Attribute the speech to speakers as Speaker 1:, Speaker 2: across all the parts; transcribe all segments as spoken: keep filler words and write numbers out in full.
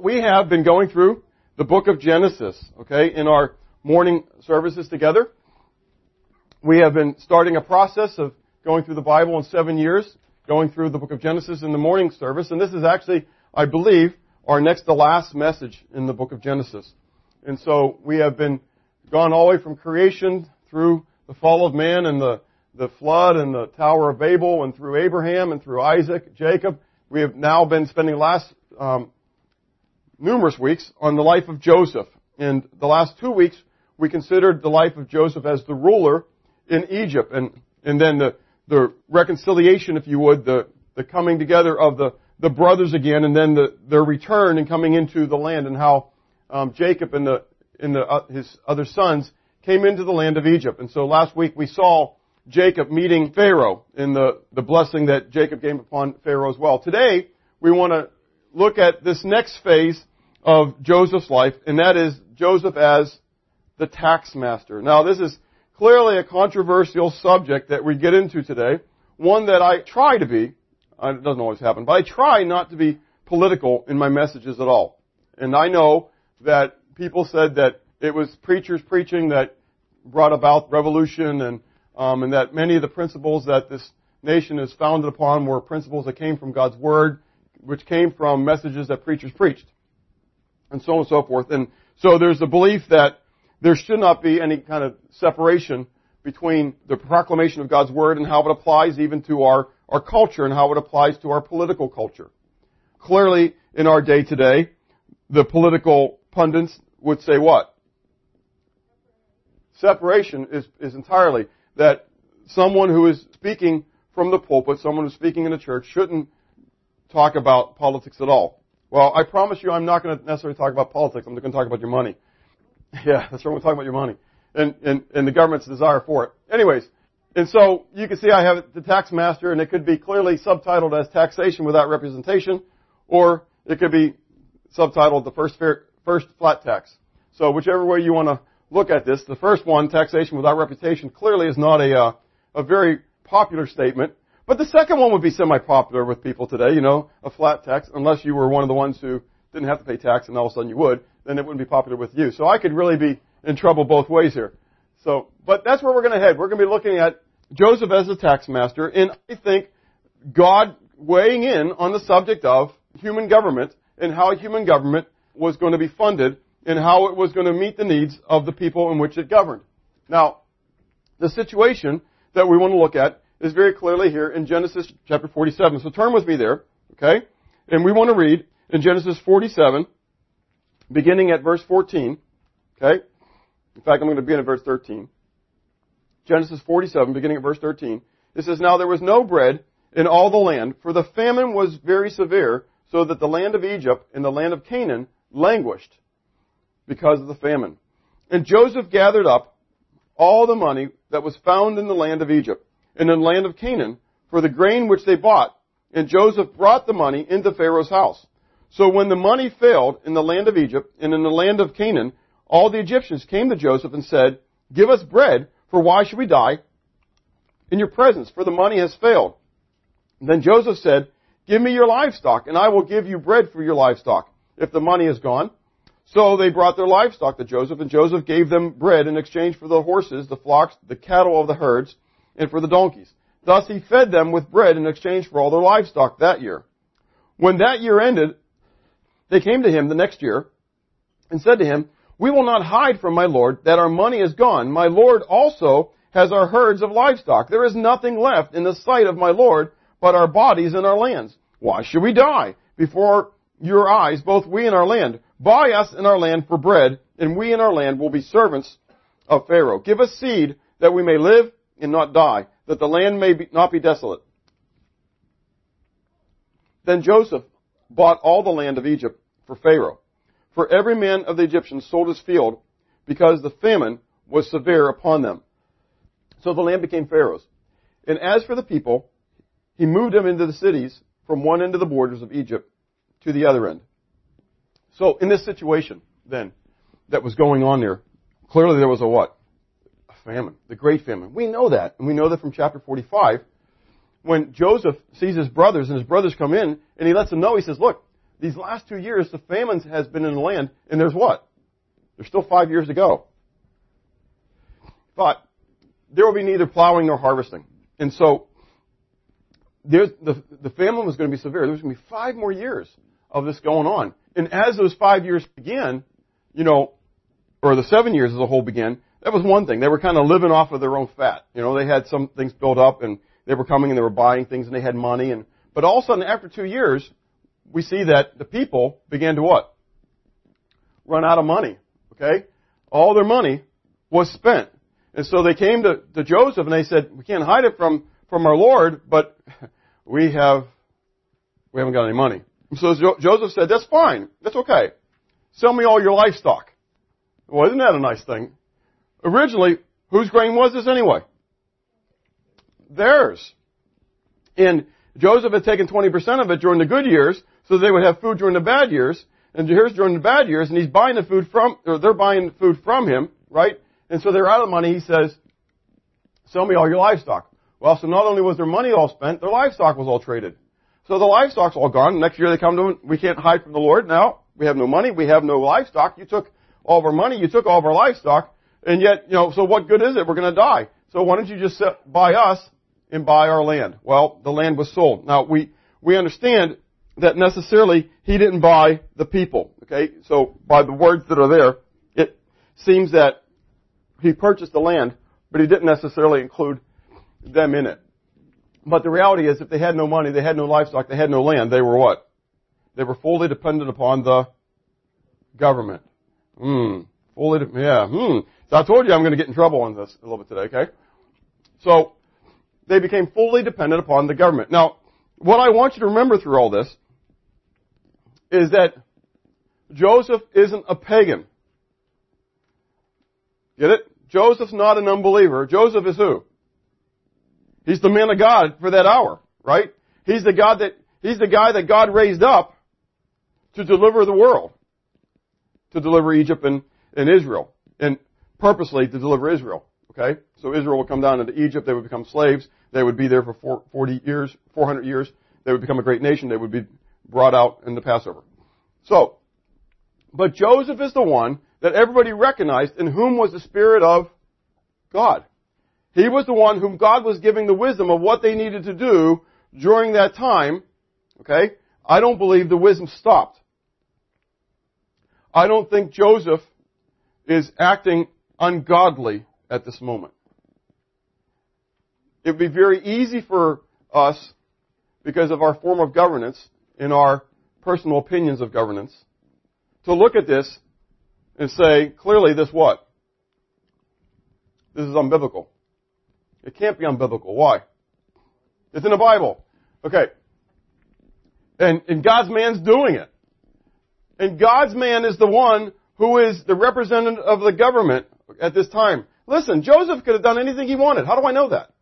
Speaker 1: we have been going through the book of Genesis, okay, in our morning services together. We have been starting a process of going through the Bible in seven years, going through the book of Genesis in the morning service, and this is actually, I believe, our next to last message in the book of Genesis. And so we have been gone all the way from creation through the fall of man and the, the flood and the Tower of Babel and through Abraham and through Isaac, Jacob. We have now been spending the last um, numerous weeks on the life of Joseph. And the last two weeks, we considered the life of Joseph as the ruler in Egypt. And, and then the, the reconciliation, if you would, the, the coming together of the, the brothers again, and then the, their return and coming into the land, and how um, Jacob and the, and the, uh, his other sons came into the land of Egypt. And so last week we saw Jacob meeting Pharaoh in the, the blessing that Jacob gave upon Pharaoh as well. Today, we want to look at this next phase of Joseph's life, and that is Joseph as the tax master. Now, this is clearly a controversial subject that we get into today, one that I try to be, it doesn't always happen, but I try not to be political in my messages at all. And I know that people said that it was preachers preaching that brought about revolution, and Um, and that many of the principles that this nation is founded upon were principles that came from God's Word, which came from messages that preachers preached, and so on and so forth. And so there's a belief that there should not be any kind of separation between the proclamation of God's Word and how it applies even to our, our culture and how it applies to our political culture. Clearly, in our day today, the political pundits would say what? Separation is, is entirely that someone who is speaking from the pulpit, someone who's speaking in the church, shouldn't talk about politics at all. Well, I promise you I'm not going to necessarily talk about politics. I'm going to talk about your money. Yeah, that's right. We're talking about your money and, and, and the government's desire for it. Anyways, and so you can see I have the tax master, and it could be clearly subtitled as taxation without representation, or it could be subtitled the first fair, first flat tax. So whichever way you want to look at this, the first one, taxation without reputation, clearly is not a uh, a very popular statement. But the second one would be semi-popular with people today, you know, a flat tax, unless you were one of the ones who didn't have to pay tax and all of a sudden you would, then it wouldn't be popular with you. So I could really be in trouble both ways here. So, but that's where we're going to head. We're going to be looking at Joseph as the tax master, and I think God weighing in on the subject of human government and how human government was going to be funded and how it was going to meet the needs of the people in which it governed. Now, the situation that we want to look at is very clearly here in Genesis chapter forty-seven. So turn with me there, okay? And we want to read in Genesis forty-seven, beginning at verse fourteen, okay? In fact, I'm going to begin at verse thirteen. Genesis forty-seven, beginning at verse thirteen. It says, "Now there was no bread in all the land, for the famine was very severe, so that the land of Egypt and the land of Canaan languished because of the famine. And Joseph gathered up all the money that was found in the land of Egypt and in the land of Canaan for the grain which they bought. And Joseph brought the money into Pharaoh's house. So when the money failed in the land of Egypt and in the land of Canaan, all the Egyptians came to Joseph and said, 'Give us bread, for why should we die in your presence? For the money has failed.' And then Joseph said, 'Give me your livestock, and I will give you bread for your livestock, if the money is gone.' So they brought their livestock to Joseph, and Joseph gave them bread in exchange for the horses, the flocks, the cattle of the herds, and for the donkeys. Thus he fed them with bread in exchange for all their livestock that year. When that year ended, they came to him the next year and said to him, 'We will not hide from my lord that our money is gone. My lord also has our herds of livestock. There is nothing left in the sight of my lord but our bodies and our lands. Why should we die before your eyes, both we and our land? Buy us and our land for bread, and we and our land will be servants of Pharaoh. Give us seed that we may live and not die, that the land may be, not be desolate.' Then Joseph bought all the land of Egypt for Pharaoh. For every man of the Egyptians sold his field, because the famine was severe upon them. So the land became Pharaoh's. And as for the people, he moved them into the cities from one end of the borders of Egypt to the other end." So in this situation, then, that was going on there, clearly there was a what? A famine. The great famine. We know that. And we know that from chapter forty-five, when Joseph sees his brothers, and his brothers come in, and he lets them know, he says, "Look, these last two years, the famine has been in the land, and there's what? There's still five years to go. But there will be neither plowing nor harvesting. And so there's, the, the famine was going to be severe. There's going to be five more years of this going on. And as those five years began, you know, or the seven years as a whole began, that was one thing. They were kind of living off of their own fat. You know, they had some things built up, and they were coming and they were buying things, and they had money. And but all of a sudden, after two years, we see that the people began to what? Run out of money. Okay? All their money was spent. And so they came to, to Joseph, and they said, we can't hide it from, from our Lord, but we have, we haven't got any money. And so jo- Joseph said, that's fine. That's okay. Sell me all your livestock. Well, isn't that a nice thing? Originally, whose grain was this anyway? Theirs. And Joseph had taken twenty percent of it during the good years, so they would have food during the bad years. And here's during the bad years, and he's buying the food from, or they're buying food from him, right? And so they're out of money. He says, sell me all your livestock. Well, so not only was their money all spent, their livestock was all traded. So the livestock's all gone. Next year they come to him, we can't hide from the Lord now. We have no money. We have no livestock. You took all of our money. You took all of our livestock. And yet, you know, so what good is it? We're going to die. So why don't you just buy us and buy our land? Well, the land was sold. Now, we, we understand that necessarily he didn't buy the people. Okay? So by the words that are there, it seems that he purchased the land, but he didn't necessarily include them in it. But the reality is, if they had no money, they had no livestock, they had no land, they were what? They were fully dependent upon the government. Hmm. Fully, de- yeah. Hmm. So I told you I'm going to get in trouble on this a little bit today, okay? So they became fully dependent upon the government. Now, what I want you to remember through all this is that Joseph isn't a pagan. Get it? Joseph's not an unbeliever. Joseph is who? He's the man of God for that hour, right? He's the God that, he's the guy that God raised up to deliver the world. To deliver Egypt and, and Israel. And purposely to deliver Israel. Okay? So Israel would come down into Egypt. They would become slaves. They would be there for forty years, four hundred years. They would become a great nation. They would be brought out in the Passover. So, but Joseph is the one that everybody recognized in whom was the Spirit of God. He was the one whom God was giving the wisdom of what they needed to do during that time. Okay? I don't believe the wisdom stopped. I don't think Joseph is acting ungodly at this moment. It would be very easy for us, because of our form of governance and our personal opinions of governance, to look at this and say, clearly this what? This is unbiblical. It can't be unbiblical. Why? It's in the Bible. Okay. And, and God's man's doing it. And God's man is the one who is the representative of the government at this time. Listen, Joseph could have done anything he wanted. How do I know that?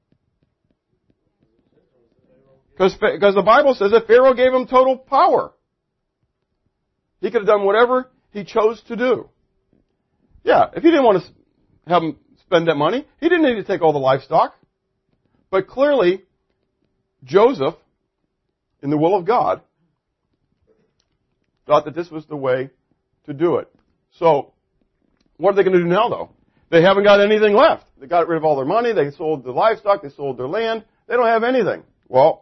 Speaker 1: Because the Bible says that Pharaoh gave him total power. He could have done whatever he chose to do. Yeah, if he didn't want to have him spend that money, he didn't need to take all the livestock. But clearly, Joseph, in the will of God, thought that this was the way to do it. So, what are they going to do now, though? They haven't got anything left. They got rid of all their money. They sold the livestock. They sold their land. They don't have anything. Well,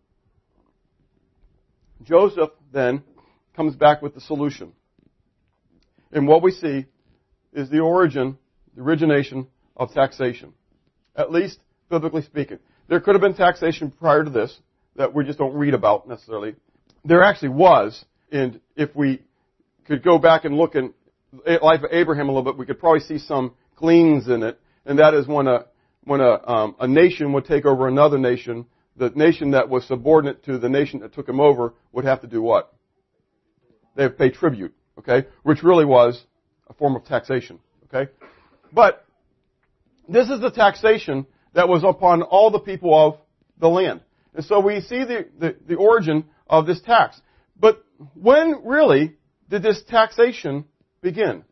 Speaker 1: Joseph then comes back with the solution. And what we see is the origin, the origination of taxation. At least, biblically speaking. There could have been taxation prior to this that we just don't read about necessarily. There actually was, and if we could go back and look in the life of Abraham a little bit, we could probably see some gleams in it. And that is when a when a um, a nation would take over another nation, the nation that was subordinate to the nation that took him over would have to do what? They would pay tribute, okay? Which really was a form of taxation, okay? But this is the taxation that was upon all the people of the land. And so we see the, the, the origin of this tax. But when really did this taxation begin?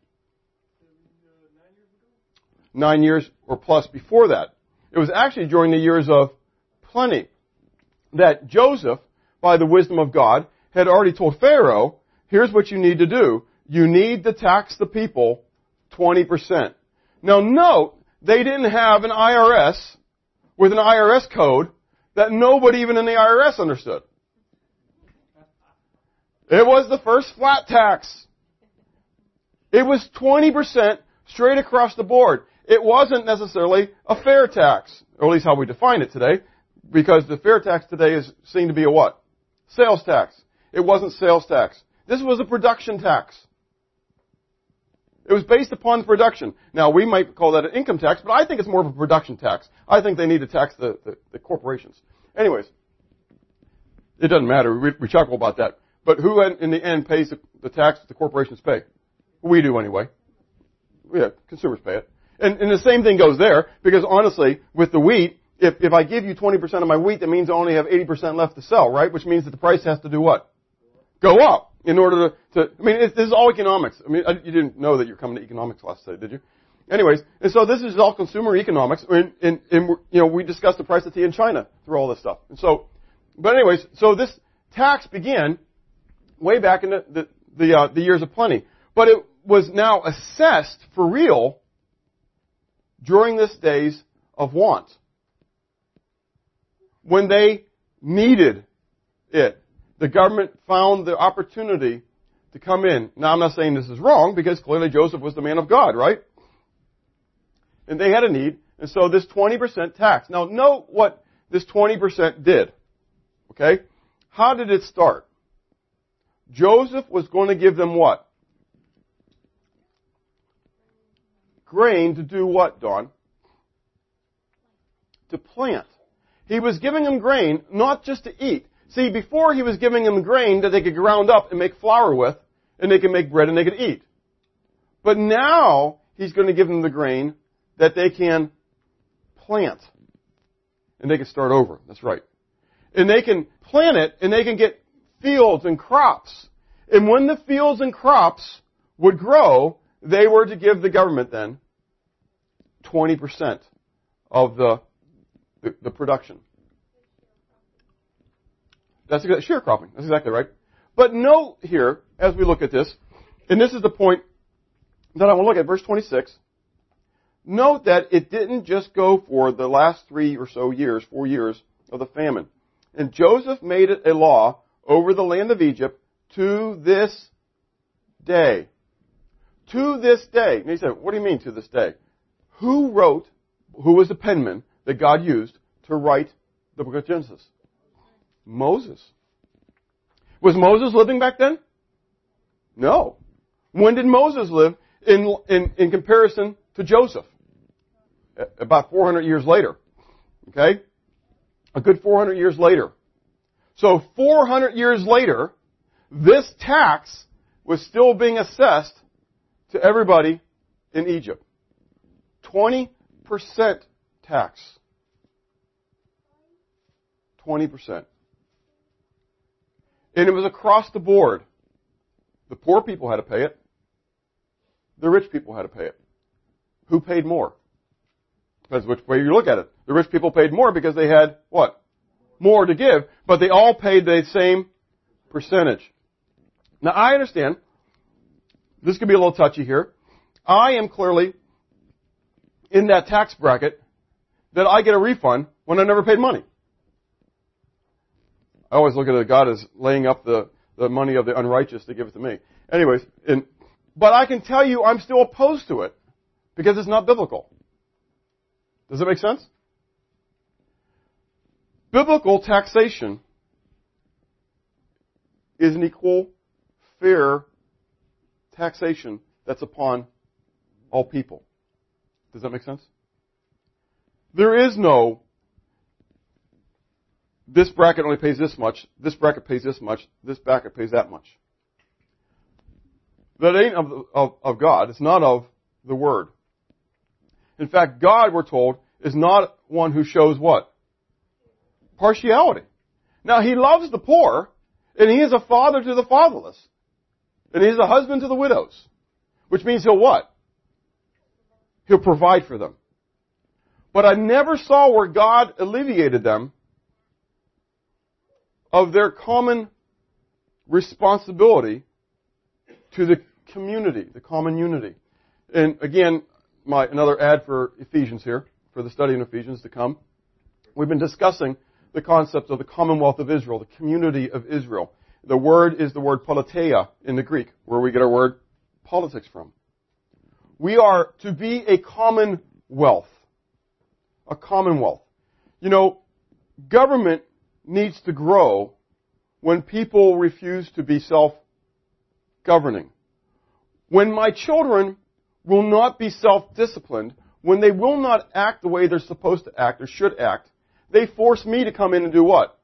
Speaker 1: Nine years or plus before that. It was actually during the years of plenty that Joseph, by the wisdom of God, had already told Pharaoh, here's what you need to do. You need to tax the people twenty percent. Now note, they didn't have an I R S with an I R S code that nobody even in the I R S understood. It was the first flat tax. It was twenty percent straight across the board. It wasn't necessarily a fair tax, or at least how we define it today, because the fair tax today is seen to be a what? Sales tax. It wasn't sales tax. This was a production tax. It was based upon the production. Now, we might call that an income tax, but I think it's more of a production tax. I think they need to tax the, the, the corporations. Anyways, it doesn't matter. We, we chuckle about that. But who in the end pays the, the tax that the corporations pay? We do anyway. Yeah, consumers pay it. And, and the same thing goes there, because honestly, with the wheat, if, if I give you twenty percent of my wheat, that means I only have eighty percent left to sell, right? Which means that the price has to do what? Go up in order to, to I mean, it, this is all economics. I mean, I, you didn't know that you were coming to economics class today, did you? Anyways, and so this is all consumer economics, and, and, and you know, we discussed the price of tea in China through all this stuff. And so, but anyways, so this tax began way back in the, the, the, uh, the years of plenty. But it was now assessed for real during this days of want. When they needed it. The government found the opportunity to come in. Now, I'm not saying this is wrong, because clearly Joseph was the man of God, right? And they had a need, and so this twenty percent tax. Now, note what this twenty percent did. Okay? How did it start? Joseph was going to give them what? Grain to do what, Dawn? To plant. He was giving them grain not just to eat. See, before he was giving them grain that they could ground up and make flour with, and they could make bread and they could eat. But now he's going to give them the grain that they can plant. And they can start over. That's right. And they can plant it, and they can get fields and crops. And when the fields and crops would grow, they were to give the government then twenty percent of the, the, the production. That's exactly, sharecropping. That's exactly right. But note here, as we look at this, and this is the point that I want to look at, verse twenty-six. Note that it didn't just go for the last three or so years, four years of the famine. And Joseph made it a law over the land of Egypt to this day. To this day. And he said, what do you mean to this day? Who wrote, who was the penman that God used to write the book of Genesis? Moses. Was Moses living back then? No. When did Moses live in, in, in comparison to Joseph? About four hundred years later. Okay? A good four hundred years later. So four hundred years later, this tax was still being assessed to everybody in Egypt. twenty percent tax. twenty percent. And it was across the board. The poor people had to pay it. The rich people had to pay it. Who paid more? Depends which way you look at it. The rich people paid more because they had, what? More to give. But they all paid the same percentage. Now, I understand. This could be a little touchy here. I am clearly in that tax bracket that I get a refund when I never paid money. I always look at God as laying up the, the money of the unrighteous to give it to me. Anyways, and, but I can tell you I'm still opposed to it because it's not biblical. Does that make sense? Biblical taxation is an equal, fair taxation that's upon all people. Does that make sense? There is no, this bracket only pays this much, this bracket pays this much, this bracket pays that much. That ain't of, the, of, of God. It's not of the Word. In fact, God, we're told, is not one who shows what? Partiality. Now, He loves the poor, and He is a father to the fatherless. And He is a husband to the widows. Which means He'll what? He'll provide for them. But I never saw where God alleviated them of their common responsibility to the community, the common unity. And again, my another ad for Ephesians here, for the study in Ephesians to come. We've been discussing the concept of the Commonwealth of Israel, the community of Israel. The word is the word politeia in the Greek, where we get our word politics from. We are to be a commonwealth. A commonwealth. You know, government needs to grow when people refuse to be self-governing. When my children will not be self-disciplined, when they will not act the way they're supposed to act or should act, they force me to come in and do what?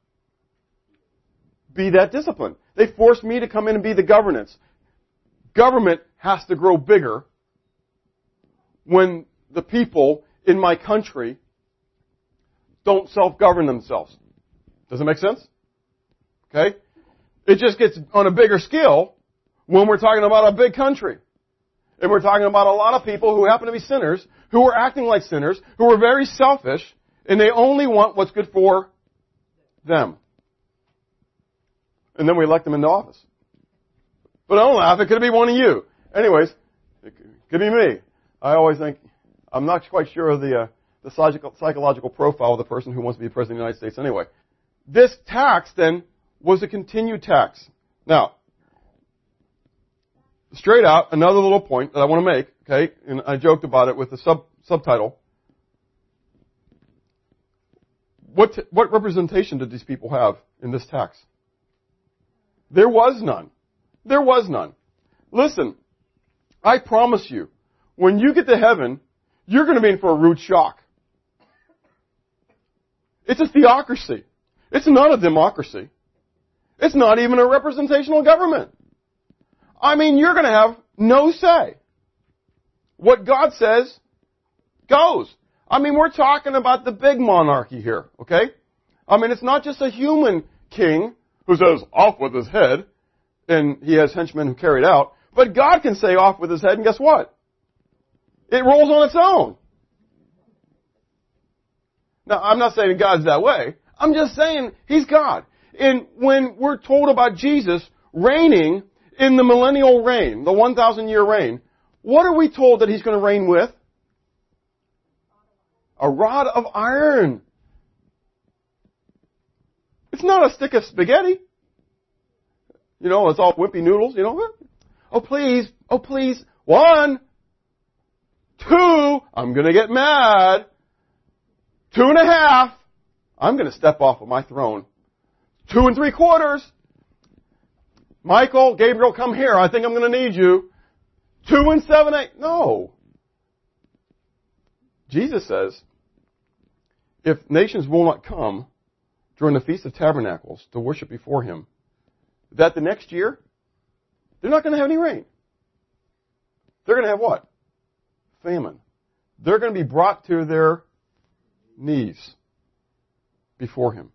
Speaker 1: Be that discipline. They force me to come in and be the governance. Government has to grow bigger when the people in my country don't self-govern themselves. Does it make sense? Okay? It just gets on a bigger scale when we're talking about a big country. And we're talking about a lot of people who happen to be sinners, who are acting like sinners, who are very selfish, and they only want what's good for them. And then we elect them into office. But don't laugh, it could be one of you. Anyways, it could be me. I always think, I'm not quite sure of the, uh, the psychological profile of the person who wants to be president of the United States anyway. This tax, then, was a continued tax. Now, straight out, another little point that I want to make, okay, and I joked about it with the sub subtitle. What, t- what representation did these people have in this tax? There was none. There was none. Listen, I promise you, when you get to heaven, you're going to be in for a rude shock. It's a theocracy. It's not a democracy. It's not even a representational government. I mean, you're going to have no say. What God says goes. I mean, we're talking about the big monarchy here, okay? I mean, it's not just a human king who says, off with his head, and he has henchmen who carry it out, but God can say off with his head, and guess what? It rolls on its own. Now, I'm not saying God's that way. I'm just saying He's God. And when we're told about Jesus reigning in the millennial reign, the one thousand year reign, what are we told that He's going to reign with? A rod of iron. It's not a stick of spaghetti. You know, it's all wimpy noodles, you know. Oh, please. Oh, please. One. Two. I'm going to get mad. Two and a half. I'm going to step off of my throne. Two and three quarters. Michael, Gabriel, come here. I think I'm going to need you. Two and seven, eight. No. Jesus says, if nations will not come during the Feast of Tabernacles to worship before Him, that the next year, they're not going to have any rain. They're going to have what? Famine. They're going to be brought to their knees before Him.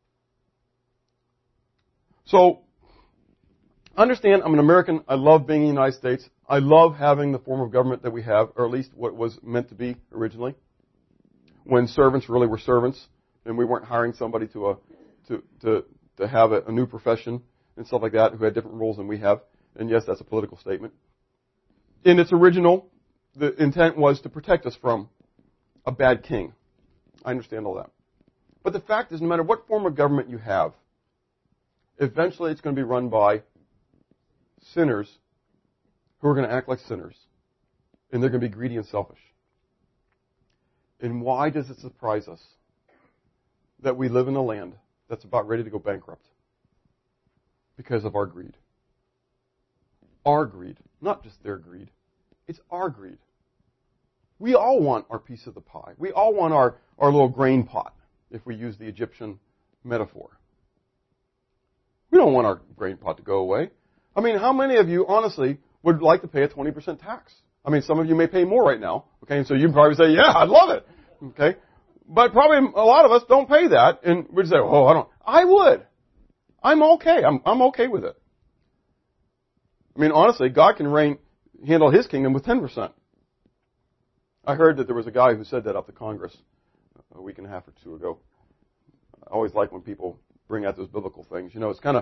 Speaker 1: So, understand, I'm an American. I love being in the United States. I love having the form of government that we have, or at least what was meant to be originally, when servants really were servants, and we weren't hiring somebody to a to to to have a, a new profession and stuff like that who had different roles than we have. And yes, that's a political statement. In its original, the intent was to protect us from a bad king. I understand all that. But the fact is, no matter what form of government you have, eventually it's going to be run by sinners who are going to act like sinners. And they're going to be greedy and selfish. And why does it surprise us that we live in a land that's about ready to go bankrupt? Because of our greed. Our greed. Not just their greed. It's our greed. We all want our piece of the pie. We all want our, our little grain pot, if we use the Egyptian metaphor. We don't want our grain pot to go away. I mean, how many of you, honestly, would like to pay a twenty percent tax? I mean, some of you may pay more right now, okay, and so you probably say, yeah, I'd love it, okay? But probably a lot of us don't pay that, and we'd say, oh, I don't. I would. I'm okay. I'm, I'm okay with it. I mean, honestly, God can reign, handle His kingdom with ten percent. I heard that there was a guy who said that up to Congress a week and a half or two ago. I always like when people bring out those biblical things. You know, it's kind of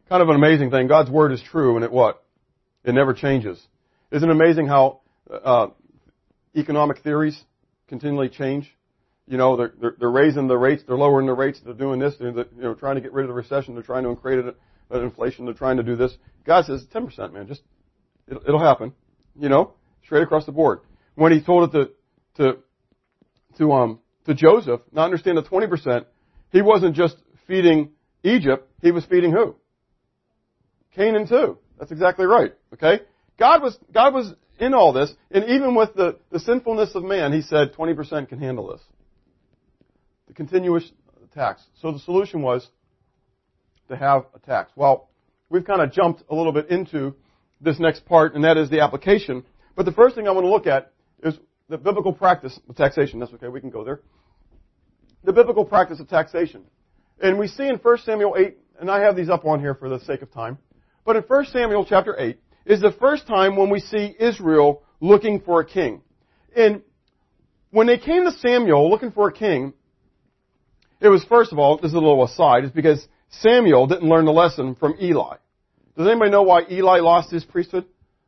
Speaker 1: kind of an amazing thing. God's Word is true, and it what? It never changes. Isn't it amazing how uh, economic theories continually change? You know, they're, they're, they're raising the rates, they're lowering the rates, they're doing this, they're, you know, trying to get rid of the recession, they're trying to create an inflation, they're trying to do this. God says ten percent, man, just, it'll, it'll happen. You know, straight across the board. When he told it to, to, to, um, to Joseph, not understand the twenty percent, he wasn't just feeding Egypt, he was feeding who? Canaan too. That's exactly right. Okay? God was, God was in all this, and even with the, the sinfulness of man, he said twenty percent can handle this. The continuous tax. So the solution was to have a tax. Well, we've kind of jumped a little bit into this next part, and that is the application. But the first thing I want to look at is the biblical practice of taxation. That's okay, we can go there. The biblical practice of taxation. And we see in First Samuel eight, and I have these up on here for the sake of time, but in First Samuel chapter eight is the first time when we see Israel looking for a king. And when they came to Samuel looking for a king, it was, first of all, this is a little aside, is because Samuel didn't learn the lesson from Eli. Does anybody know why Eli lost his priesthood?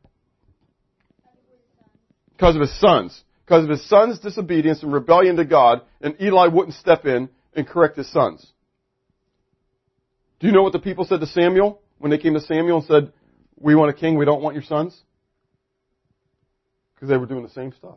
Speaker 1: Because of his sons. Because of his sons' disobedience and rebellion to God, and Eli wouldn't step in and correct his sons. Do you know what the people said to Samuel when they came to Samuel and said, we want a king, we don't want your sons? Because they were doing the same stuff.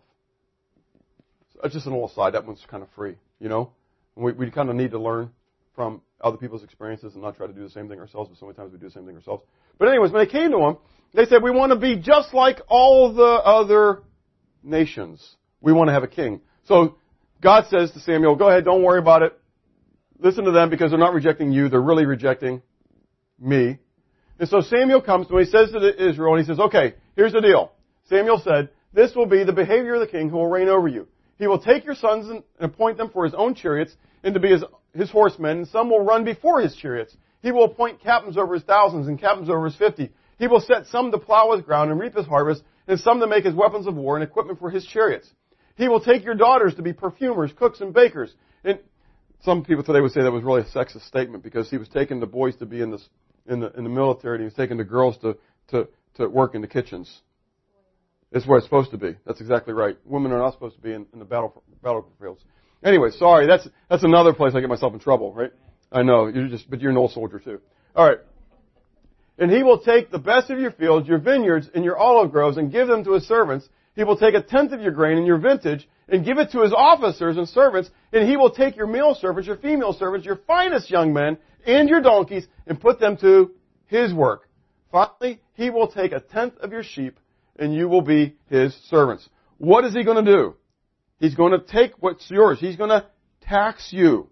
Speaker 1: So that's just an little aside. That one's kind of free, you know? We, we kind of need to learn from other people's experiences and not try to do the same thing ourselves, but so many times we do the same thing ourselves. But anyways, when they came to him, they said, we want to be just like all the other nations. We want to have a king. So God says to Samuel, go ahead, don't worry about it. Listen to them because they're not rejecting you. They're really rejecting me. And so Samuel comes to him. He says to Israel, and he says, okay, here's the deal. Samuel said, this will be the behavior of the king who will reign over you. He will take your sons and appoint them for his own chariots and to be his, his horsemen, and some will run before his chariots. He will appoint captains over his thousands and captains over his fifty. He will set some to plow his ground and reap his harvest, and some to make his weapons of war and equipment for his chariots. He will take your daughters to be perfumers, cooks, and bakers. And some people today would say that was really a sexist statement because he was taking the boys to be in, this, in, the, in the military and he was taking the girls to, to, to work in the kitchens. It's where it's supposed to be. That's exactly right. Women are not supposed to be in, in the battle battlefields. Anyway, sorry. That's that's another place I get myself in trouble, right? I know. You're just, but you're an old soldier too. All right. And he will take the best of your fields, your vineyards, and your olive groves, and give them to his servants. He will take a tenth of your grain and your vintage, and give it to his officers and servants. And he will take your male servants, your female servants, your finest young men, and your donkeys, and put them to his work. Finally, he will take a tenth of your sheep, and you will be his servants. What is he going to do? He's going to take what's yours. He's going to tax you.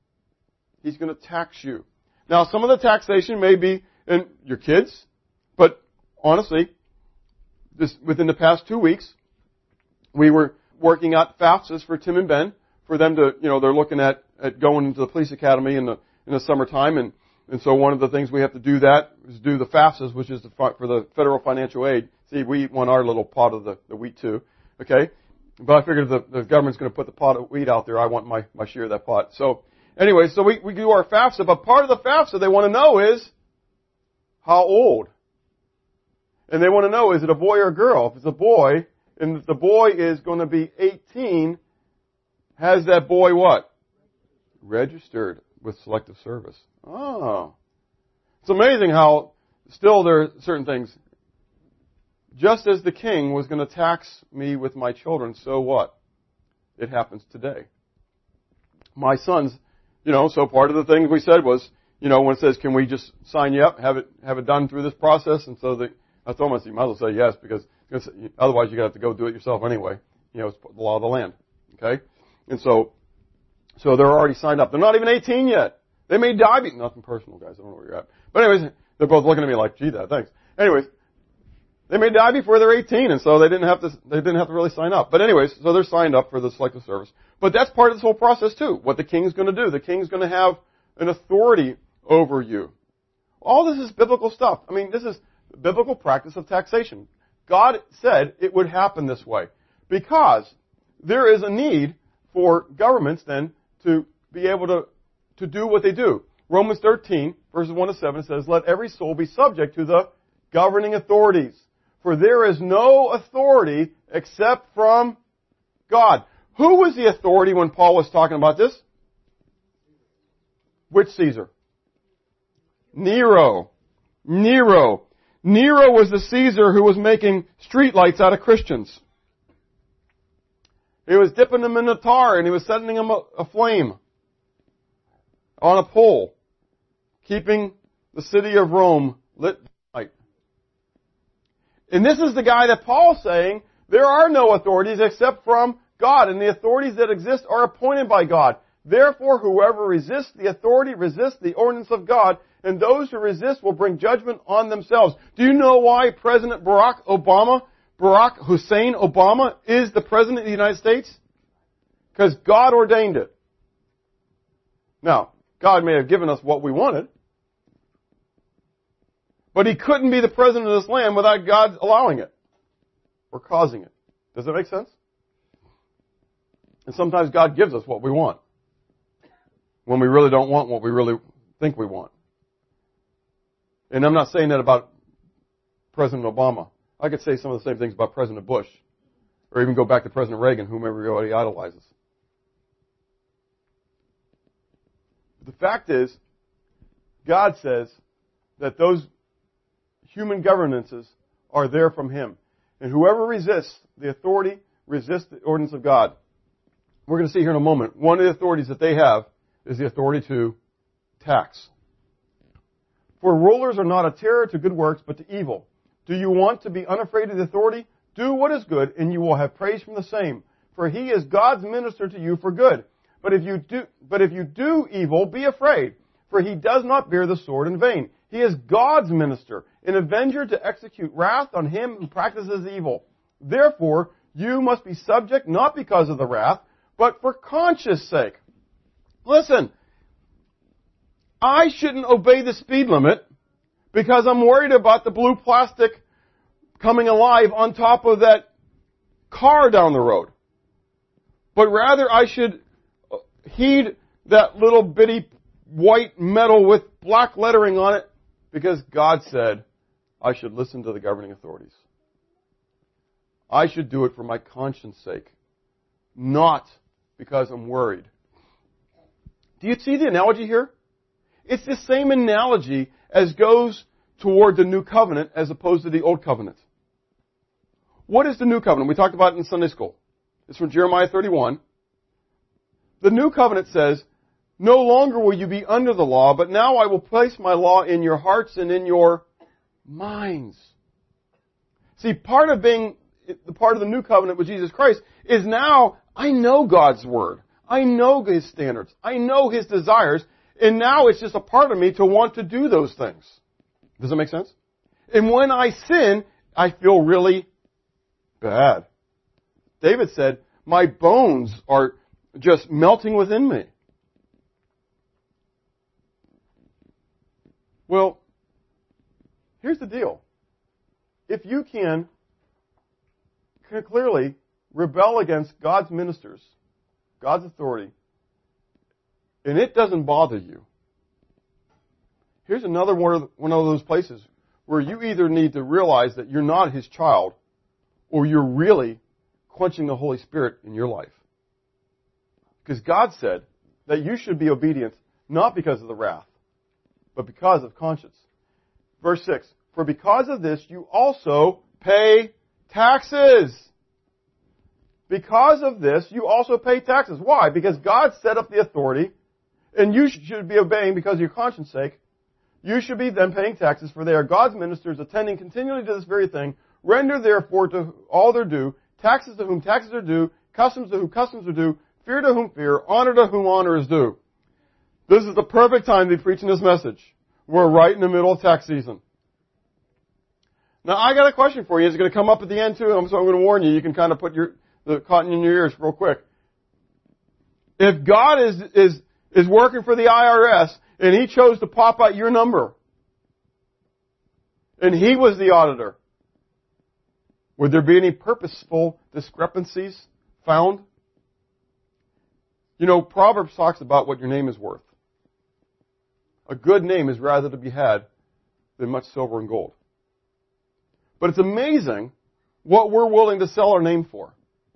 Speaker 1: He's going to tax you. Now, some of the taxation may be in your kids, but honestly, this, within the past two weeks, we were working out FAFSAs for Tim and Ben, for them to, you know, they're looking at, at going into the police academy in the, in the summertime, and, and so one of the things we have to do that is do the FAFSAs, which is the, for the federal financial aid. See, we want our little pot of the, the wheat too, okay? But I figured the, the government's going to put the pot of wheat out there. I want my, my share of that pot. So, anyway, so we, we do our FAFSA, but part of the FAFSA they want to know is how old. And they want to know, is it a boy or a girl? If it's a boy, and if the boy is going to be eighteen, has that boy what? Registered with Selective Service. Oh. It's amazing how still there are certain things. Just as the king was going to tax me with my children, so what? It happens today. My sons, you know, so part of the thing we said was, you know, when it says, can we just sign you up, have it have it done through this process? And so the, I told them, I said, you might as well say yes, because otherwise you're going to have to go do it yourself anyway. You know, it's the law of the land. Okay? And so, so they're already signed up. They're not even eighteen yet. They may die. Be, nothing personal, guys. I don't know where you're at. But anyways, they're both looking at me like, gee, that, thanks. Anyways, they may die before they're eighteen, and so they didn't have to, they didn't have to really sign up. But anyways, so they're signed up for the Selective Service. But that's part of this whole process too. What the king's going to do. The king's going to have an authority over you. All this is biblical stuff. I mean, this is the biblical practice of taxation. God said it would happen this way because there is a need for governments then to be able to, to do what they do. Romans thirteen, verses one to seven, it says, let every soul be subject to the governing authorities. For there is no authority except from God. Who was the authority when Paul was talking about this? Which Caesar? Nero. Nero. Nero was the Caesar who was making streetlights out of Christians. He was dipping them in the tar and he was setting them aflame on a pole, keeping the city of Rome lit by night. And this is the guy that Paul's saying, there are no authorities except from God, and the authorities that exist are appointed by God. Therefore, whoever resists the authority resists the ordinance of God, and those who resist will bring judgment on themselves. Do you know why President Barack Obama, Barack Hussein Obama, is the President of the United States? Because God ordained it. Now, God may have given us what we wanted, but He couldn't be the President of this land without God allowing it or causing it. Does that make sense? And sometimes God gives us what we want when we really don't want what we really think we want. And I'm not saying that about President Obama. I could say some of the same things about President Bush, or even go back to President Reagan, whom everybody idolizes. The fact is, God says that those human governances are there from Him. And whoever resists the authority resists the ordinance of God. We're going to see here in a moment, one of the authorities that they have is the authority to tax. For rulers are not a terror to good works, but to evil. Do you want to be unafraid of the authority? Do what is good, and you will have praise from the same. For he is God's minister to you for good. But if you do, but if you do evil, be afraid, for he does not bear the sword in vain. He is God's minister, an avenger to execute wrath on him who practices evil. Therefore, you must be subject not because of the wrath, but for conscience sake. Listen, I shouldn't obey the speed limit because I'm worried about the blue plastic coming alive on top of that car down the road. But rather I should heed that little bitty white metal with black lettering on it because God said I should listen to the governing authorities. I should do it for my conscience sake, not because I'm worried. Do you see the analogy here? It's the same analogy as goes toward the new covenant as opposed to the old covenant. What is the new covenant? We talked about it in Sunday school. It's from Jeremiah thirty-one. The new covenant says, no longer will you be under the law, but now I will place my law in your hearts and in your minds. See, part of being the part of the new covenant with Jesus Christ is now I know God's word. I know His standards. I know His desires. And now it's just a part of me to want to do those things. Does that make sense? And when I sin, I feel really bad. David said, my bones are just melting within me. Well, here's the deal. If you can, can clearly rebel against God's ministers, God's authority, and it doesn't bother you, here's another one of, one of those places where you either need to realize that you're not His child or you're really quenching the Holy Spirit in your life. Because God said that you should be obedient not because of the wrath, but because of conscience. Verse six, for because of this you also pay taxes. Because of this you also pay taxes. Why? Because God set up the authority, and you should be obeying because of your conscience sake. You should be then paying taxes, for they are God's ministers, attending continually to this very thing. Render therefore to all their due, taxes to whom taxes are due, customs to whom customs are due, fear to whom fear, honor to whom honor is due. This is the perfect time to be preaching this message. We're right in the middle of tax season. Now, I got a question for you. It's going to come up at the end too, so I'm going to warn you. You can kind of put your the cotton in your ears real quick. If God is is is working for the I R S and He chose to pop out your number, and He was the auditor, would there be any purposeful discrepancies found? You know, Proverbs talks about what your name is worth. A good name is rather to be had than much silver and gold. But it's amazing what we're willing to sell our name for.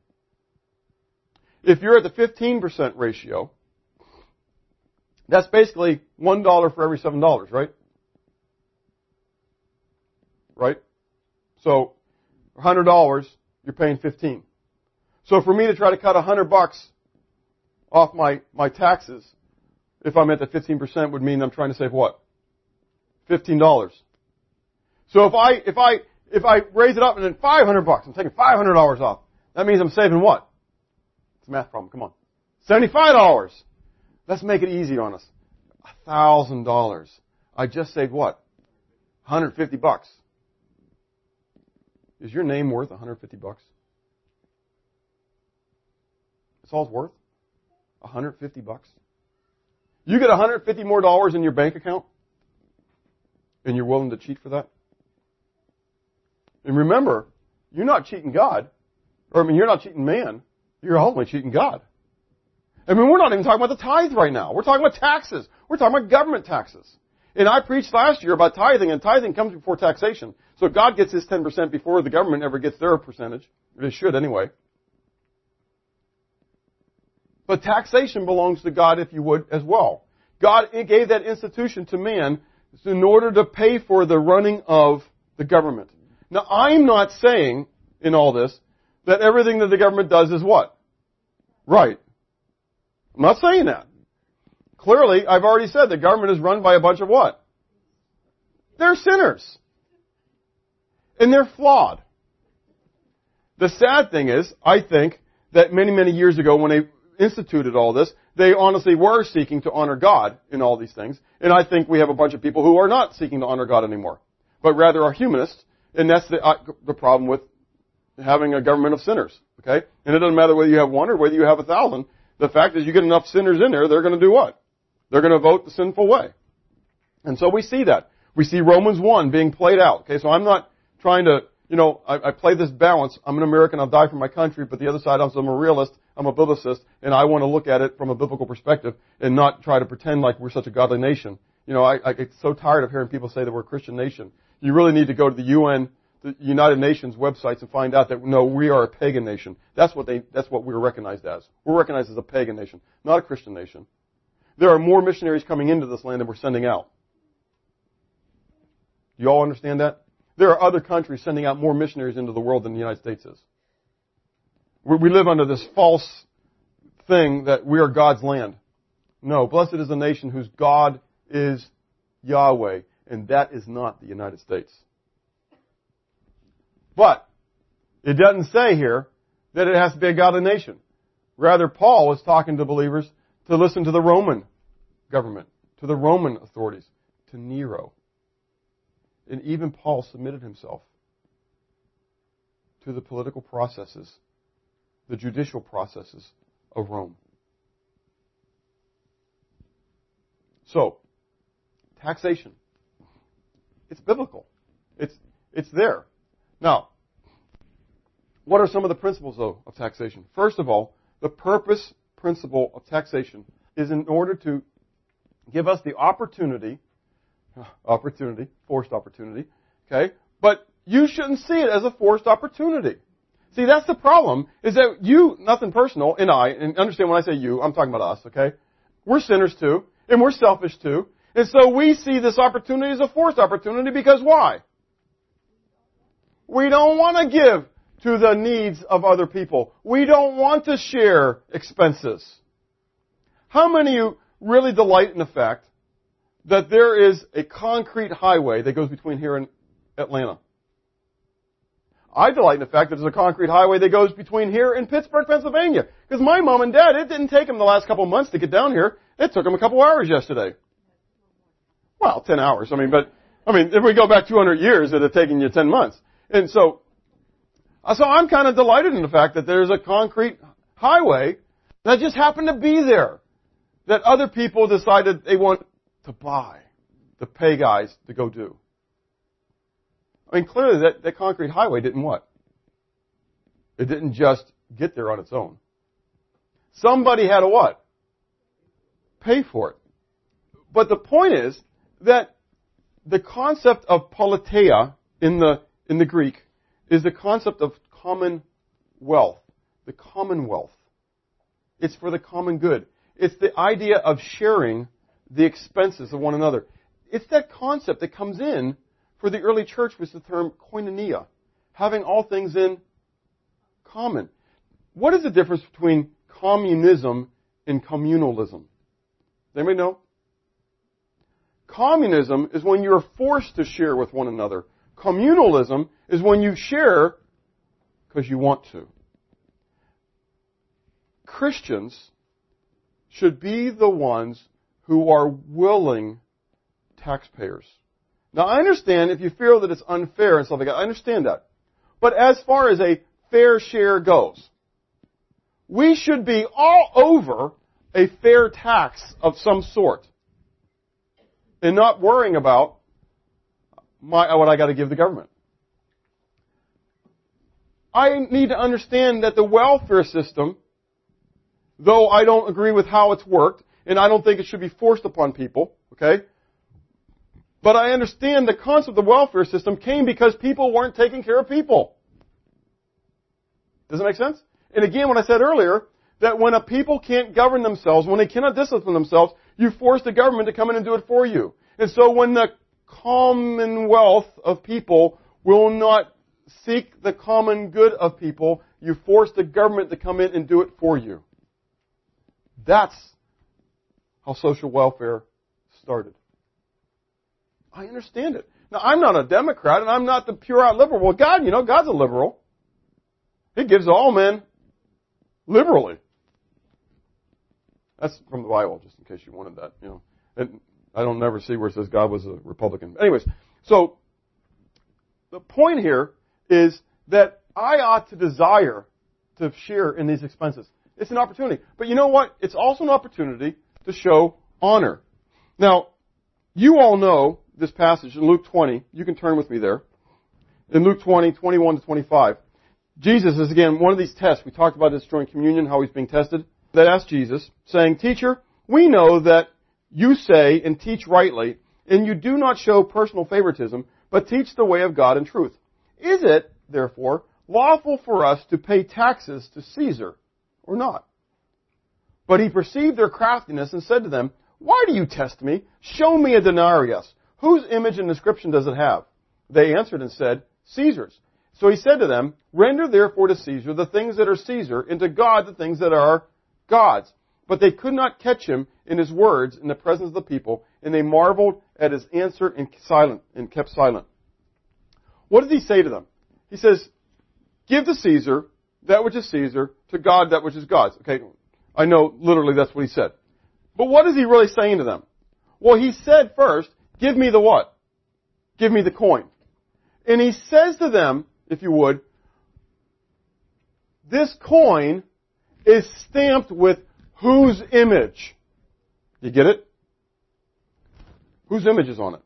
Speaker 1: If you're at the fifteen percent ratio, that's basically one dollar for every seven dollars, right? Right? So, one hundred dollars, you're paying fifteen. So for me to try to cut one hundred bucks off my, my taxes, if I'm at the fifteen percent, would mean I'm trying to save what? fifteen dollars. So if I, if I, if I raise it up and then five hundred bucks, I'm taking five hundred dollars off. That means I'm saving what? It's a math problem. Come on. seventy-five dollars. Let's make it easy on us. one thousand dollars. I just saved what? one hundred fifty bucks. Is your name worth one hundred fifty bucks? That's all it's worth? one hundred fifty bucks? You get one hundred fifty more dollars in your bank account? And you're willing to cheat for that? And remember, you're not cheating God. Or, I mean, you're not cheating man. You're ultimately cheating God. I mean, we're not even talking about the tithe right now. We're talking about taxes. We're talking about government taxes. And I preached last year about tithing, and tithing comes before taxation. So God gets his ten percent before the government ever gets their percentage. It should anyway. But taxation belongs to God, if you would, as well. God gave that institution to man in order to pay for the running of the government. Now, I'm not saying in all this that everything that the government does is what? Right. I'm not saying that. Clearly, I've already said the government is run by a bunch of what? They're sinners. And they're flawed. The sad thing is, I think that many, many years ago when they instituted all this, they honestly were seeking to honor God in all these things. And I think we have a bunch of people who are not seeking to honor God anymore, but rather are humanists. And that's the, uh, the problem with having a government of sinners. Okay? And it doesn't matter whether you have one or whether you have a thousand. The fact is you get enough sinners in there, they're going to do what? They're going to vote the sinful way. And so we see that. We see Romans one being played out. Okay, so I'm not trying to, you know, I, I play this balance. I'm an American, I'll die for my country, but the other side, I'm a realist, I'm a biblicist, and I want to look at it from a biblical perspective and not try to pretend like we're such a godly nation. You know, I, I get so tired of hearing people say that we're a Christian nation. You really need to go to the U N, the United Nations websites and find out that, no, we are a pagan nation. That's what they, that's what we're recognized as. We're recognized as a pagan nation, not a Christian nation. There are more missionaries coming into this land than we're sending out. Do you all understand that? There are other countries sending out more missionaries into the world than the United States is. We live under this false thing that we are God's land. No, blessed is the nation whose God is Yahweh, and that is not the United States. But it doesn't say here that it has to be a godly nation. Rather, Paul was talking to believers to listen to the Roman government, to the Roman authorities, to Nero. And even Paul submitted himself to the political processes, the judicial processes of Rome. So, taxation. It's biblical. It's, it's there. Now, what are some of the principles, though, of taxation? First of all, the purpose principle of taxation is in order to give us the opportunity, opportunity, forced opportunity, okay? But you shouldn't see it as a forced opportunity. See, that's the problem, is that you, nothing personal, and I, and understand when I say you, I'm talking about us, okay? We're sinners too, and we're selfish too, and so we see this opportunity as a forced opportunity because why? We don't want to give to the needs of other people. We don't want to share expenses. How many of you really delight in the fact that there is a concrete highway that goes between here and Atlanta? I delight in the fact that there's a concrete highway that goes between here and Pittsburgh, Pennsylvania. Because my mom and dad, it didn't take them the last couple of months to get down here. It took them a couple hours yesterday. Well, ten hours. I mean, but, I mean, if we go back two hundred years, it'd have taken you ten months. And so, so I'm kind of delighted in the fact that there's a concrete highway that just happened to be there. That other people decided they want to buy, to pay guys to go do. I mean, clearly that, that concrete highway didn't what? It didn't just get there on its own. Somebody had to what? Pay for it. but the point is that the concept of politeia in the, in the Greek is the concept of common wealth. The commonwealth. It's for the common good. It's the idea of sharing the expenses of one another. It's that concept that comes in for the early church with the term koinonia, having all things in common. What is the difference between communism and communalism? Does anybody know? Communism is when you're forced to share with one another. Communalism is when you share because you want to. Christians should be the ones who are willing taxpayers. Now, I understand if you feel that it's unfair and stuff like that. I understand that. But as far as a fair share goes, we should be all over a fair tax of some sort and not worrying about my, what I got to give the government. I need to understand that the welfare system, though I don't agree with how it's worked, and I don't think it should be forced upon people, okay? But I understand the concept of the welfare system came because people weren't taking care of people. Does that make sense? And again, what I said earlier, that when a people can't govern themselves, when they cannot discipline themselves, you force the government to come in and do it for you. And so when the commonwealth of people will not seek the common good of people, you force the government to come in and do it for you. That's how social welfare started. I understand it. Now, I'm not a Democrat, and I'm not the pure-out liberal. Well, God, you know, God's a liberal. He gives to all men liberally. That's from the Bible, just in case you wanted that. You know, and I don't never see where it says God was a Republican. Anyways, so the point here is that I ought to desire to share in these expenses. It's an opportunity. But you know what? It's also an opportunity to show honor. Now, you all know this passage in Luke twenty. You can turn with me there. In Luke twenty, twenty-one to twenty-five. Jesus is, again, one of these tests. We talked about this during communion, how he's being tested. That asked Jesus, saying, Teacher, we know that you say and teach rightly, and you do not show personal favoritism, but teach the way of God in truth. Is it, therefore, lawful for us to pay taxes to Caesar or not? But he perceived their craftiness and said to them, Why do you test me? Show me a denarius. Whose image and inscription does it have? They answered and said, Caesar's. So he said to them, Render therefore to Caesar the things that are Caesar, and to God the things that are God's. But they could not catch him in his words in the presence of the people, and they marveled at his answer and silent and kept silent. What does he say to them? He says, Give to Caesar that which is Caesar, to God that which is God's. Okay, I know literally that's what he said. But what is he really saying to them? Well, he said first, give me the what? Give me the coin. And he says to them, if you would, this coin is stamped with whose image? You get it? Whose image is on it?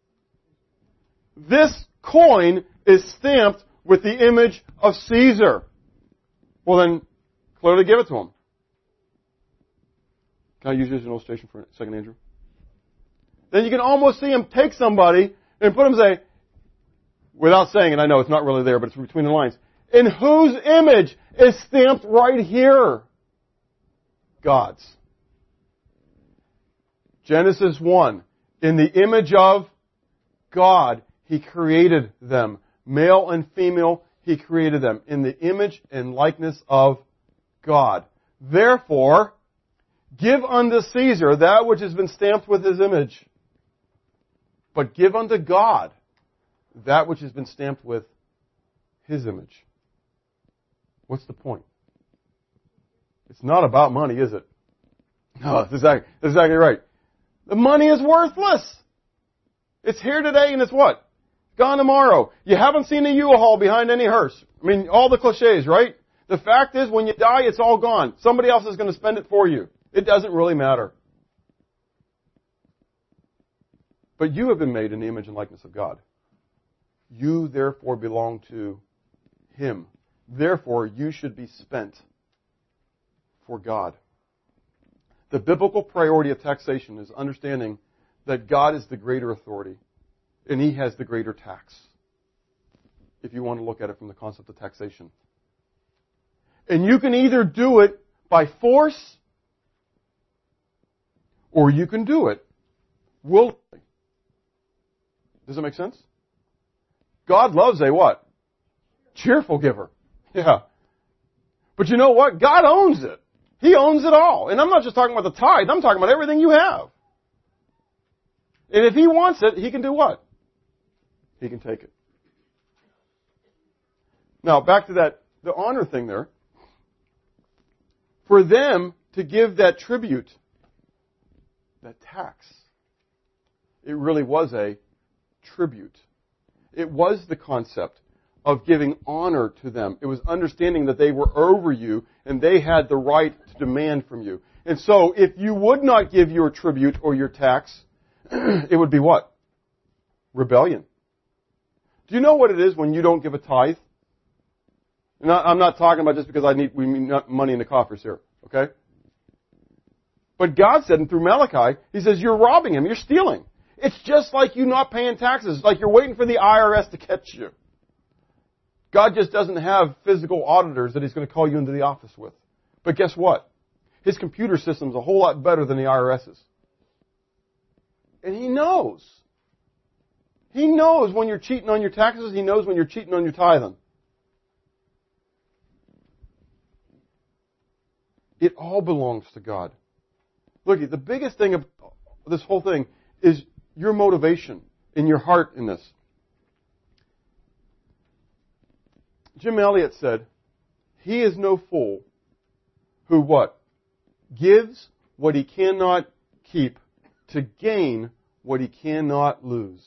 Speaker 1: This coin is stamped with the image of Caesar. Well then, clearly give it to him. Can I use you as an illustration for a second, Andrew? Then you can almost see him take somebody and put him and say, without saying it, I know it's not really there, but it's between the lines. In whose image is stamped right here? God's. Genesis one. In the image of God, He created them. Male and female, He created them. In the image and likeness of God. Therefore, give unto Caesar that which has been stamped with His image. But give unto God that which has been stamped with His image. What's the point? It's not about money, is it? No, that's exactly, that's exactly right. The money is worthless. It's here today and it's what? Gone tomorrow. You haven't seen a U-Haul behind any hearse. I mean, all the cliches, right? The fact is, when you die, it's all gone. Somebody else is going to spend it for you. It doesn't really matter. But you have been made in the image and likeness of God. You, therefore, belong to Him. Therefore, you should be spent for God. The biblical priority of taxation is understanding that God is the greater authority and He has the greater tax, if you want to look at it from the concept of taxation. And you can either do it by force or you can do it willingly. Does that make sense? God loves a what? Cheerful giver. Yeah. But you know what? God owns it. He owns it all. And I'm not just talking about the tithe. I'm talking about everything you have. And if He wants it, He can do what? He can take it. Now, back to that, the honor thing there. For them to give that tribute, that tax, it really was a tribute. It was the concept of giving honor to them. It was understanding that they were over you and they had the right to demand from you. And so, if you would not give your tribute or your tax, it would be what? Rebellion. Do you know what it is when you don't give a tithe? And I'm not talking about just because I need we need money in the coffers here, okay? But God said, and through Malachi, He says, you're robbing Him, you're stealing. It's just like you not paying taxes. It's like you're waiting for the I R S to catch you. God just doesn't have physical auditors that He's going to call you into the office with. But guess what? His computer system's a whole lot better than the IRS's. And He knows. He knows when you're cheating on your taxes. He knows when you're cheating on your tithing. It all belongs to God. Look, the biggest thing of this whole thing is your motivation in your heart in this. Jim Elliot said, he is no fool who what? Gives what he cannot keep to gain what he cannot lose.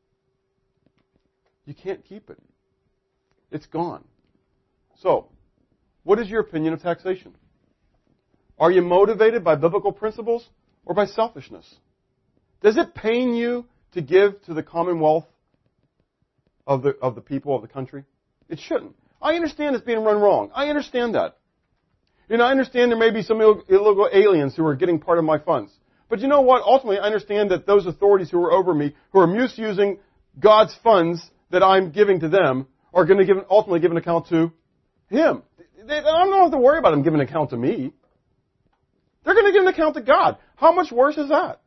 Speaker 1: You can't keep it. It's gone. So, what is your opinion of taxation? Are you motivated by biblical principles or by selfishness? Does it pain you to give to the commonwealth of the, of the people of the country? It shouldn't. I understand it's being run wrong. I understand that. You know, I understand there may be some Ill- illegal aliens who are getting part of my funds. But you know what? Ultimately, I understand that those authorities who are over me, who are misusing God's funds that I'm giving to them, are going to give, ultimately give an account to Him. They, I don't have to worry about them giving an account to me. They're going to give an account to God. How much worse is that?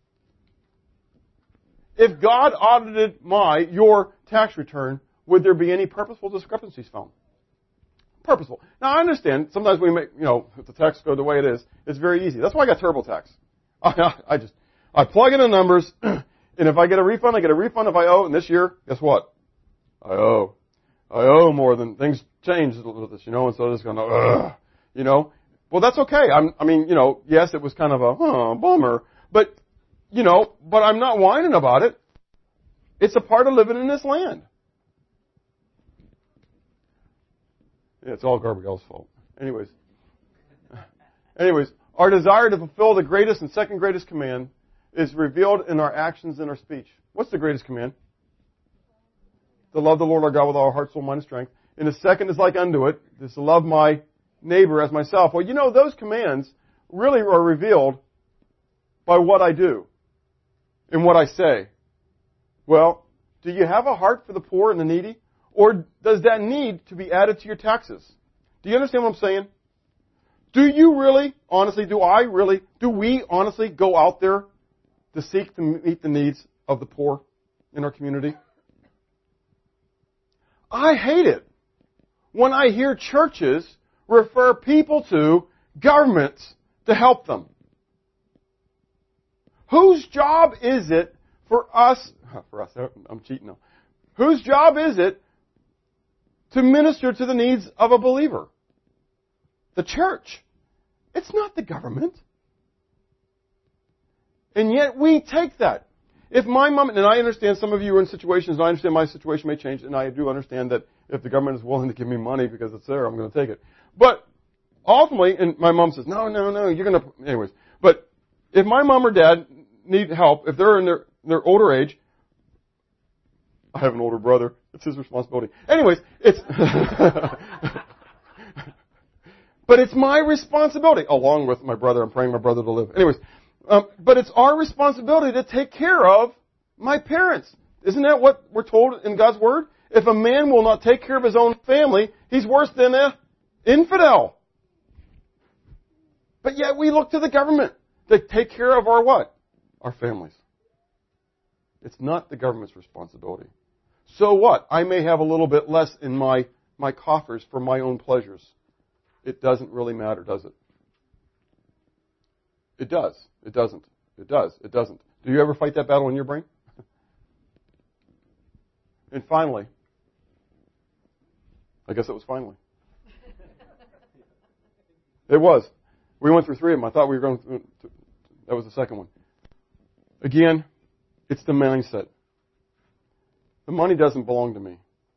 Speaker 1: If God audited my, your tax return, would there be any purposeful discrepancies found? Purposeful. Now, I understand, sometimes we make, you know, if the tax go the way it is, it's very easy. That's why I got TurboTax. I, I just, I plug in the numbers, and if I get a refund, I get a refund. If I owe, and this year, guess what? I owe. I owe more than, things changed a little bit, you know, and so it's going to, ugh, you know. Well, that's okay. I'm, I mean, you know, yes, it was kind of a, huh, bummer, but, you know, but I'm not whining about it. It's a part of living in this land. Yeah, it's all Gabrielle's fault. Anyways. Anyways, our desire to fulfill the greatest and second greatest command is revealed in our actions and our speech. What's the greatest command? To love the Lord our God with all our heart, soul, mind, and strength. And the second is like unto it, is to love my neighbor as myself. Well, you know, those commands really are revealed by what I do and what I say. Well, do you have a heart for the poor and the needy? Or does that need to be added to your taxes? Do you understand what I'm saying? Do you really, honestly, do I really, do we honestly go out there to seek to meet the needs of the poor in our community? I hate it when I hear churches refer people to governments to help them. Whose job is it for us, for us, I'm cheating now. Whose job is it to minister to the needs of a believer? The church. It's not the government. And yet we take that. If my mom, and I understand some of you are in situations, and I understand my situation may change, and I do understand that if the government is willing to give me money because it's there, I'm going to take it. But ultimately, and my mom says, no, no, no, you're going to, anyways. But if my mom or dad need help, if they're in their, their older age, I have an older brother. It's his responsibility. Anyways, it's, but it's my responsibility, along with my brother. I'm praying my brother to live. Anyways, Um, but it's our responsibility to take care of my parents. Isn't that what we're told in God's Word? If a man will not take care of his own family, he's worse than an infidel. But yet we look to the government to take care of our what? Our families. It's not the government's responsibility. So what? I may have a little bit less in my, my coffers for my own pleasures. It doesn't really matter, does it? It does. It doesn't. It does. It doesn't. Do you ever fight that battle in your brain? And finally, I guess it was finally. It was. We went through three of them. I thought we were going through, that was the second one. Again, it's the mindset. The money doesn't belong to me.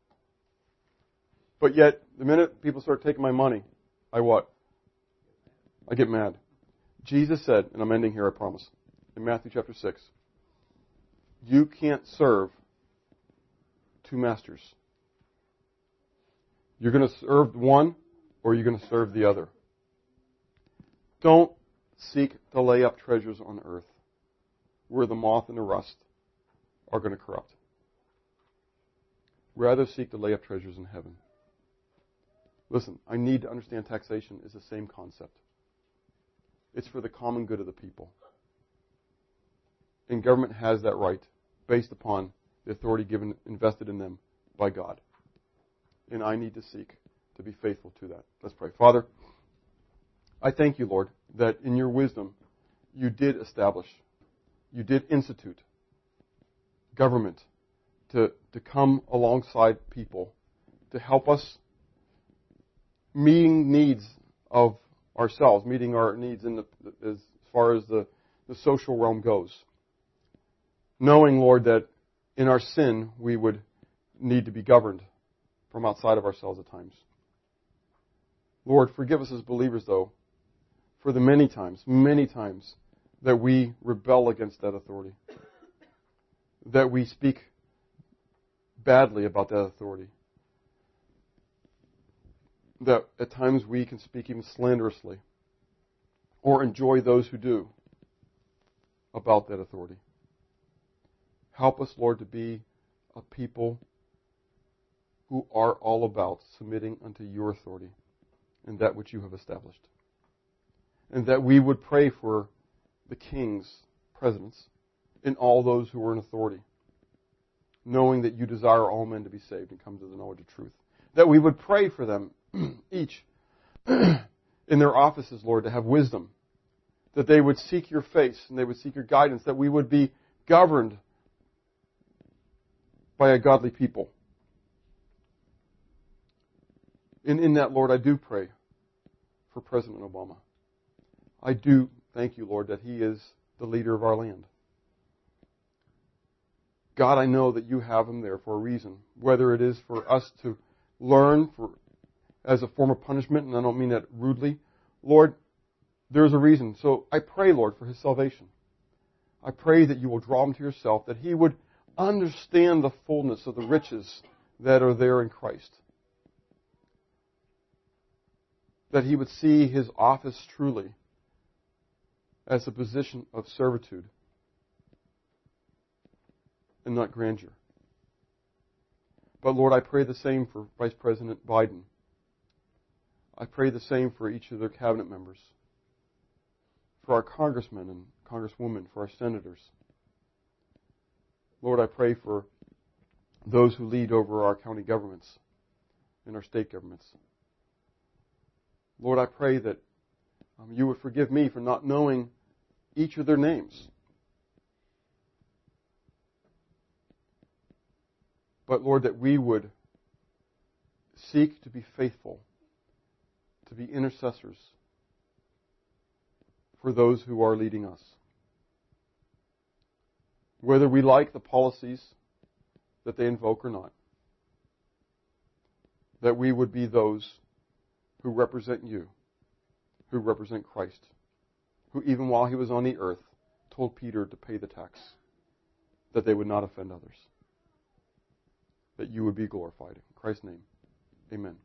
Speaker 1: But yet, the minute people start taking my money, I what? I get mad. Jesus said, and I'm ending here, I promise, in Matthew chapter six, you can't serve two masters. You're going to serve one or you're going to serve the other. Don't seek to lay up treasures on earth where the moth and the rust are going to corrupt. Rather seek to lay up treasures in heaven. Listen, I need to understand taxation is the same concept. It's for the common good of the people. And government has that right based upon the authority given, invested in them by God. And I need to seek to be faithful to that. Let's pray. Father, I thank you, Lord, that in your wisdom you did establish, you did institute government to, to come alongside people to help us meeting needs of ourselves, meeting our needs in the, as far as the, the social realm goes. Knowing, Lord, that in our sin we would need to be governed from outside of ourselves at times. Lord, forgive us as believers, though, for the many times, many times that we rebel against that authority. That we speak badly about that authority. That at times we can speak even slanderously or enjoy those who do about that authority. Help us, Lord, to be a people who are all about submitting unto your authority and that which you have established. And that we would pray for the kings, presidents, and all those who are in authority, knowing that you desire all men to be saved and come to the knowledge of truth. That we would pray for them, each, in their offices, Lord, to have wisdom. That they would seek your face and they would seek your guidance. That we would be governed by a godly people. And in that, Lord, I do pray for President Obama. I do thank you, Lord, that he is the leader of our land. God, I know that you have him there for a reason, whether it is for us to learn for, as a form of punishment, and I don't mean that rudely. Lord, there's a reason. So I pray, Lord, for his salvation. I pray that you will draw him to yourself, that he would understand the fullness of the riches that are there in Christ. That he would see his office truly as a position of servitude and not grandeur. But Lord, I pray the same for Vice President Biden. I pray the same for each of their cabinet members, for our congressmen and congresswomen, for our senators. Lord, I pray for those who lead over our county governments and our state governments. Lord, I pray that um, you would forgive me for not knowing each of their names. But Lord, that we would seek to be faithful, to be intercessors for those who are leading us. Whether we like the policies that they invoke or not, that we would be those who represent you, who represent Christ, who even while he was on the earth told Peter to pay the tax, that they would not offend others, that you would be glorified. In Christ's name, amen.